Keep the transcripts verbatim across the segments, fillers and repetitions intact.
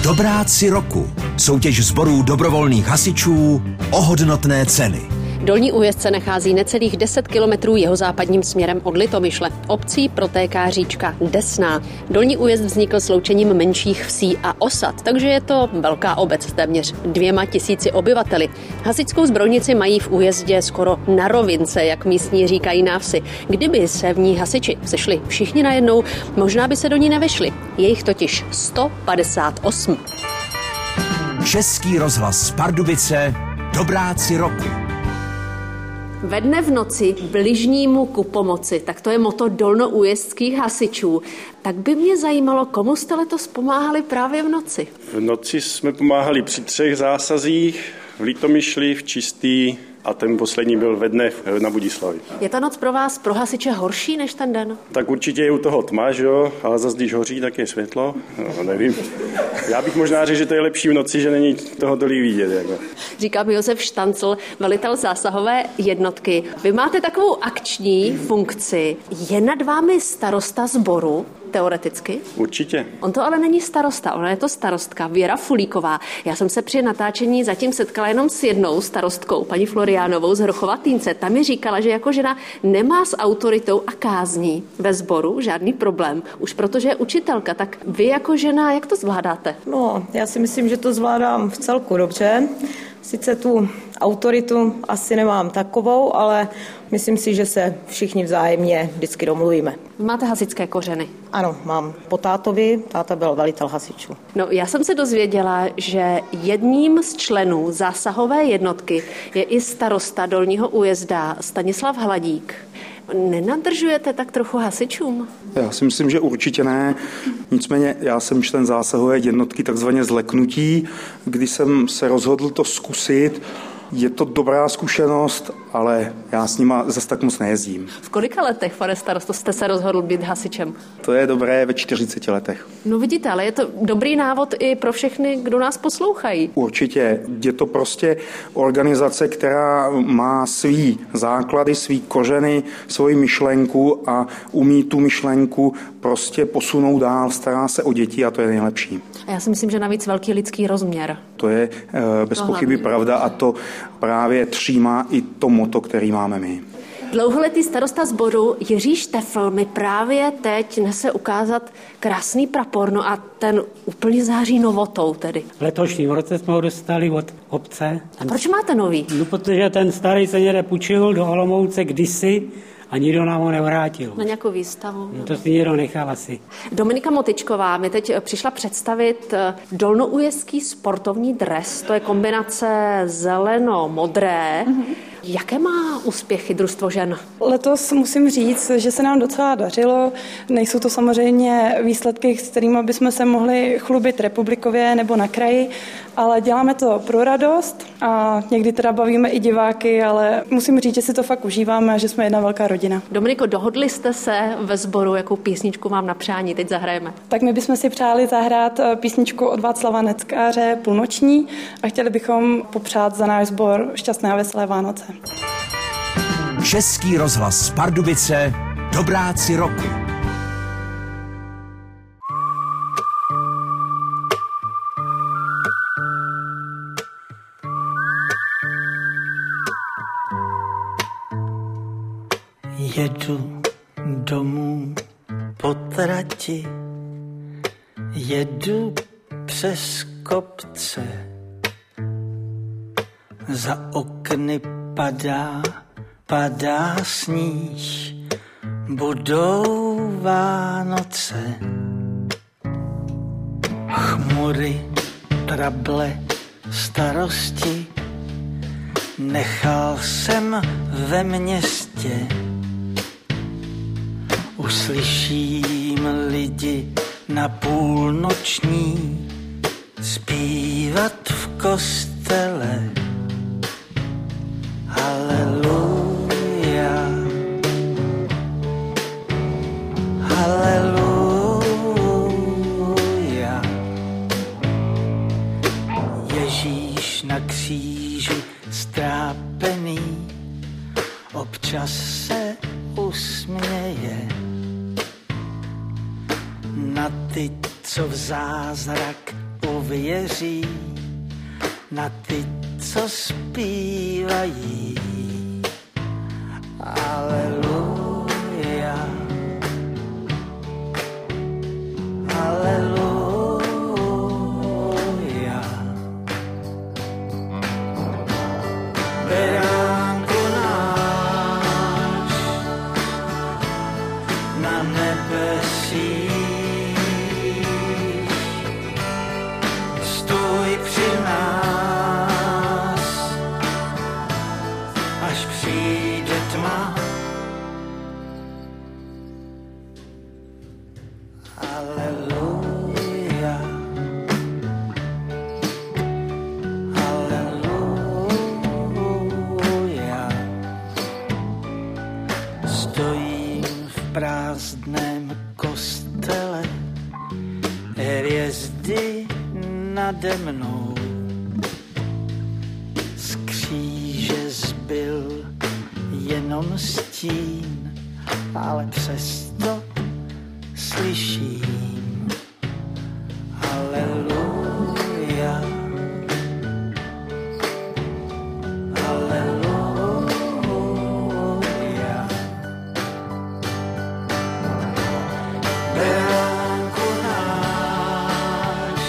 Dobráci roku. Soutěž sborů dobrovolných hasičů o hodnotné ceny. Dolní Újezd se nachází necelých deset kilometrů jihozápadním směrem od Litomyšle. Obcí protéká říčka Desná. Dolní Újezd vznikl sloučením menších vsí a osad, takže je to velká obec s téměř dvěma tisíci obyvateli. Hasičskou zbrojnici mají v újezdě skoro na rovince, jak místní říkají na vsi. Kdyby se v ní hasiči sešli všichni najednou, možná by se do ní nevešli. Je jich totiž sto padesát osm. Český rozhlas Pardubice. Dobráci roku. Ve dne v noci bližnímu ku pomoci, tak to je motto dolnoújezdských hasičů. Tak by mě zajímalo, komu jste letos pomáhali právě v noci? V noci jsme pomáhali při třech zásazích, v Litomyšli, v Čistý a ten poslední byl ve dne na Budislavi. Je ta noc pro vás, pro hasiče, horší než ten den? Tak určitě je u toho tma, že jo, ale zase když hoří, tak je světlo, no, nevím. Já bych možná řekl, že to je lepší v noci, že není toho tolik vidět. Jako. Říká mi Josef Štancl, velitel zásahové jednotky. Vy máte takovou akční funkci. Je nad vámi starosta sboru? Teoreticky? Určitě. On to ale není starosta, ona je to starostka Věra Fulíková. Já jsem se při natáčení zatím setkala jenom s jednou starostkou, paní Floriánovou z Hrochova Týnce. Ta mi říkala, že jako žena nemá s autoritou a kázní ve sboru žádný problém. Už protože je učitelka, tak vy jako žena, jak to zvládáte? No, já si myslím, že to zvládám v celku dobře. Sice tu autoritu asi nemám takovou, ale myslím si, že se všichni vzájemně vždycky domluvíme. Máte hasičské kořeny? Ano, mám po tátovi, táta byl velitel hasičů. No, já jsem se dozvěděla, že jedním z členů zásahové jednotky je i starosta Dolního Újezda Stanislav Hladík. Nenadržujete tak trochu hasičům? Já si myslím, že určitě ne. Nicméně já jsem člen zásahové jednotky takzvaně zleknutí, kdy jsem se rozhodl to zkusit. Je to dobrá zkušenost, ale já s nima zase tak moc nejezdím. V kolika letech, pane starosto, jste se rozhodl být hasičem? To je dobré ve čtyřiceti letech. No vidíte, ale je to dobrý návod i pro všechny, kdo nás poslouchají. Určitě. Je to prostě organizace, která má svý základy, svý kořeny, svoji myšlenku a umí tu myšlenku prostě posunout dál, stará se o děti a to je nejlepší. A já si myslím, že navíc velký lidský rozměr. To je e, bez pochyby pravda a to právě třímá i to motto, který máme my. Dlouholetý starosta sboru Jiří Štefl mi právě teď nese ukázat krásný prapor, no a ten úplně září novotou tedy. V letošním roce jsme ho dostali od obce. A proč máte nový? No, protože ten starý se někde půjčil do Olomouce kdysi a nikdo nám ho nevrátil. Na nějakou výstavu? No, to si někdo nechal asi. Dominika Motyčková mi teď přišla představit dolnoújezdský sportovní dres. To je kombinace zeleno-modré. Mm-hmm. Jaké má úspěchy družstvo žen? Letos musím říct, že se nám docela dařilo. Nejsou to samozřejmě výsledky, s kterými bychom se mohli chlubit republikově nebo na kraji, ale děláme to pro radost a někdy teda bavíme i diváky, ale musím říct, že si to fakt užíváme a že jsme jedna velká rodina. Dominiko, dohodli jste se ve sboru, jakou písničku mám na přání, teď zahrajeme? Tak my bychom si přáli zahrát písničku od Václava Neckáře Půlnoční a chtěli bychom popřát za náš sbor šťastné a veselé Vánoce. Český rozhlas Pardubice. Dobráci roku. Jedu domů po trati, jedu přes kopce, za okny padá, padá sníh, budou Vánoce. Chmury, trable, starosti, nechal jsem ve městě. Uslyším lidi na půlnoční zpívat v kostele. Haleluja, haleluja. Ježíš na kříži strápený občas se usměje na ty, co v zázrak věří, na ty, co zpívají. Aleluja, aleluja. Beránku náš na nebesích, stůj při nás, až přijde tma. Aleluja, aleluja. Stojím v prázdném kostele, hvězdy nade mnou. Z kříže zbyl jenom stín, ale přesto slyším. Aleluja, aleluja. Beránku náš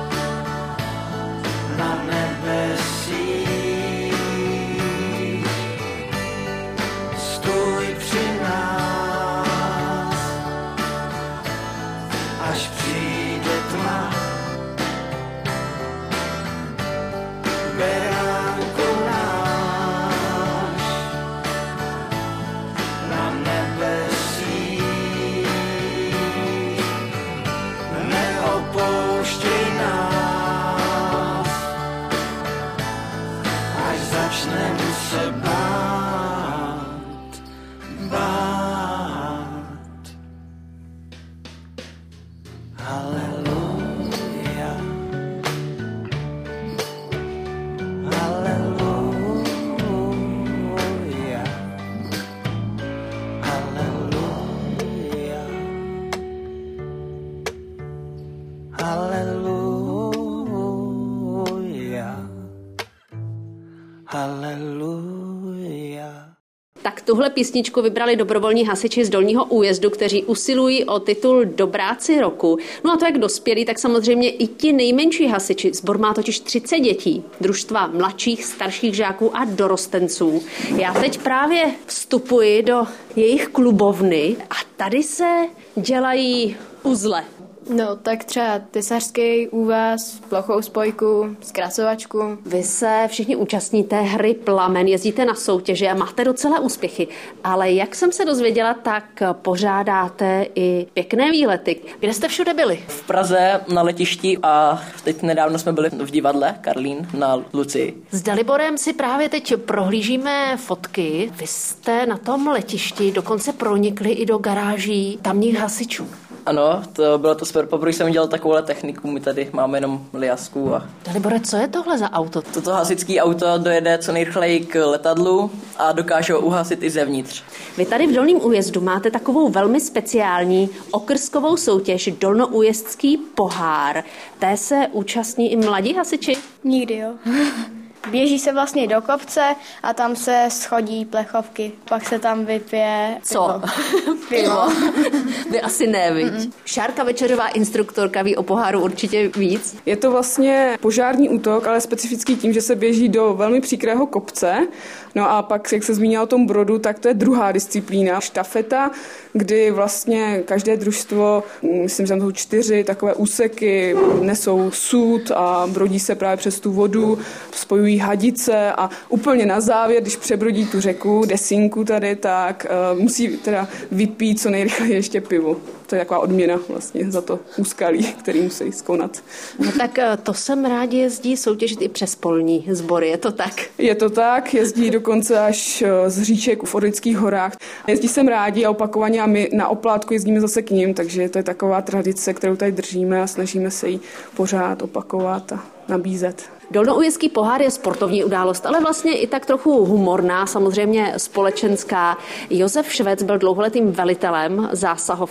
na nebesích, stůj při nás, až přijde tma. Beránku náš na nebesích, neopouštěj nás, až začnem se bát, bát. Aleluja, aleluja, aleluja, aleluja, aleluja. Tak tuhle písničku vybrali dobrovolní hasiči z Dolního Újezdu, kteří usilují o titul Dobráci roku. No a to jak dospělí, tak samozřejmě i ti nejmenší hasiči. Sbor má totiž třicet dětí, družstva mladších, starších žáků a dorostenců. Já teď právě vstupuji do jejich klubovny a tady se dělají uzle. No, tak třeba tesařský úvaz, plochou spojku, zkracovačku. Vy se všichni účastníte hry Plamen, jezdíte na soutěže a máte docela úspěchy. Ale jak jsem se dozvěděla, tak pořádáte i pěkné výlety. Kde jste všude byli? V Praze na letišti a teď nedávno jsme byli v divadle Karlín na Lucii. S Daliborem si právě teď prohlížíme fotky. Vy jste na tom letišti dokonce pronikli i do garáží tamních hasičů. Ano, to bylo to super. Poprvé jsem dělal takovouhle techniku, my tady máme jenom liasku. A... Dalibore, co je tohle za auto? Toto hasičský auto dojede co nejrychleji k letadlu a dokáže ho uhasit i zevnitř. Vy tady v Dolním Újezdu máte takovou velmi speciální okrskovou soutěž Dolnoújezdský pohár. Té se účastní i mladí hasiči? Nikdy, jo. Běží se vlastně do kopce a tam se schodí plechovky. Pak se tam vypije Co? Pivo. Vy asi ne, viď? Mm-mm. Šárka Večeřová, instruktorka, ví o poháru určitě víc. Je to vlastně požární útok, ale specifický tím, že se běží do velmi příkrého kopce. No a pak, jak se zmínila o tom brodu, tak to je druhá disciplína, štafeta, kdy vlastně každé družstvo, myslím, že tam jsou čtyři takové úseky, nesou sud a brodí se právě přes tu vodu, spojují hadice a úplně na závěr, když přebrodí tu řeku, desinku tady, tak uh, musí teda vypít co nejrychleji ještě pivo. To je taková odměna vlastně za to úskalí, který musí skonat. No tak to sem rádi jezdí soutěžit i přes polní sbory, je to tak? Je to tak, jezdí dokonce až z Říček v Orlických horách. Jezdí sem rádi a opakovaně a my na oplátku jezdíme zase k nim, takže to je taková tradice, kterou tady držíme a snažíme se ji pořád opakovat a nabízet. Dolnoújezdský pohár je sportovní událost, ale vlastně i tak trochu humorná, samozřejmě společenská. Josef Švec byl dlouholetým velitelem zásahovky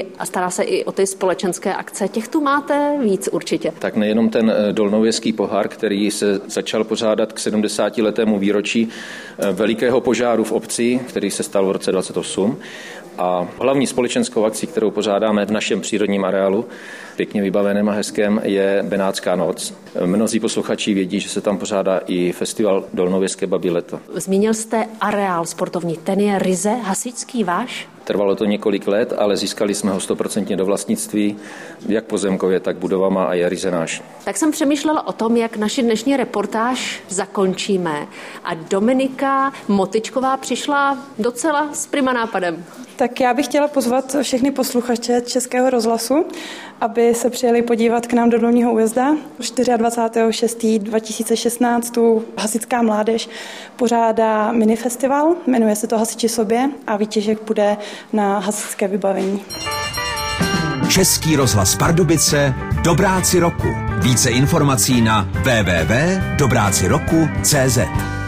hasiči a stará se i o ty společenské akce. Těch tu máte víc určitě. Tak nejenom ten dolnověský pohár, který se začal pořádat k sedmdesátiletému výročí velikého požáru v obci, který se stal v roce dvacet osm. A hlavní společenskou akcí, kterou pořádáme v našem přírodním areálu, pěkně vybaveném a hezkém, je Benátská noc. Mnozí posluchači vědí, že se tam pořádá i festival Dolnověské babí leto. Zmínil jste areál sportovní, ten je ryze hasičský váš? Trvalo to několik let, ale získali jsme ho stoprocentně do vlastnictví, jak pozemkově, tak budovama a je ryze náš. Tak jsem přemýšlela o tom, jak naši dnešní reportáž zakončíme. A Dominika Motyčková přišla docela s prima nápadem. Tak já bych chtěla pozvat všechny posluchače Českého rozhlasu, aby se přijeli podívat k nám do Dolního Újezda. dvacátého čtvrtého šestého dva tisíce šestnáct Hasičská mládež pořádá minifestival, jmenuje se to Hasiči sobě a výtěžek bude na hasičské vybavení. Český rozhlas Pardubice, Dobráci roku. Více informací na w w w tečka dobráci roku tečka cé zet.